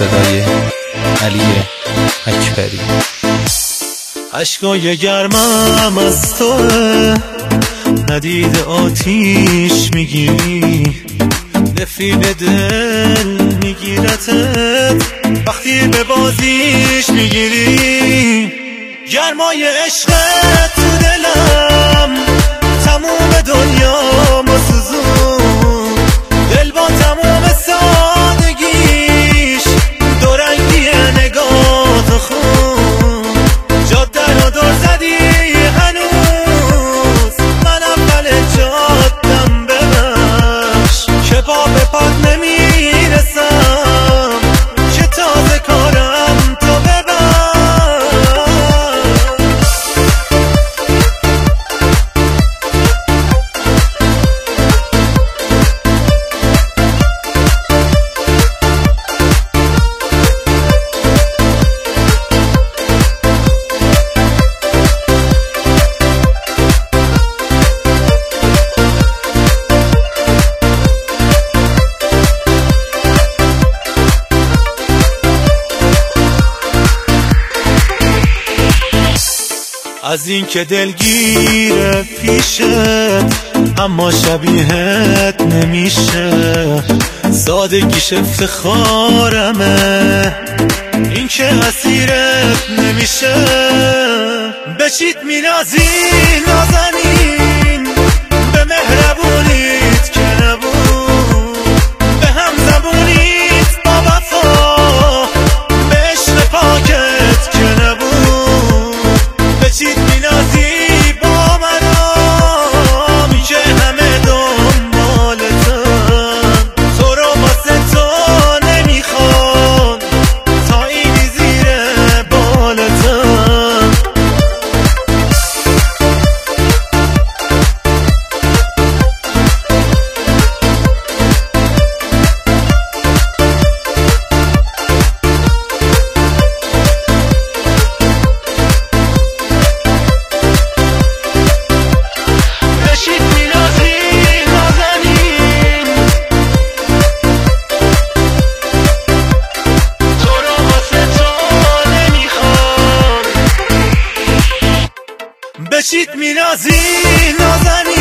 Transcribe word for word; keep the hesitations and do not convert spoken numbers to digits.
صدای علی اکبری. اشکای گرمم از توه، ندید آتیش میگیری، نفرین دل میگیرتت وقتی به بازیش میگیری. گرمای عشقت تو دلم تموم دنیا ما سوزون، دل با تموم سادگیش دو رنگی نگاه تو خون. جاده رو دور زدی هنوز، من اول جادم ببخش که با به پات نمیرسم، که تازه کارم تو ببخش. از این که دلگیره پیشت اما شبیهت نمیشه، سادگیش افتخارمه این که اسیرت نمیشه. به چیت مینازی نازنین، به مهربونیت که نبود، به هم زبونیت با وفا، به عشق پاکت که نبود. به چیت مینازی با منام که همه دنبالتن، تو رو واسه تو نمیخوان تا اینی زیر بالتن. به چیت مینازی نازنی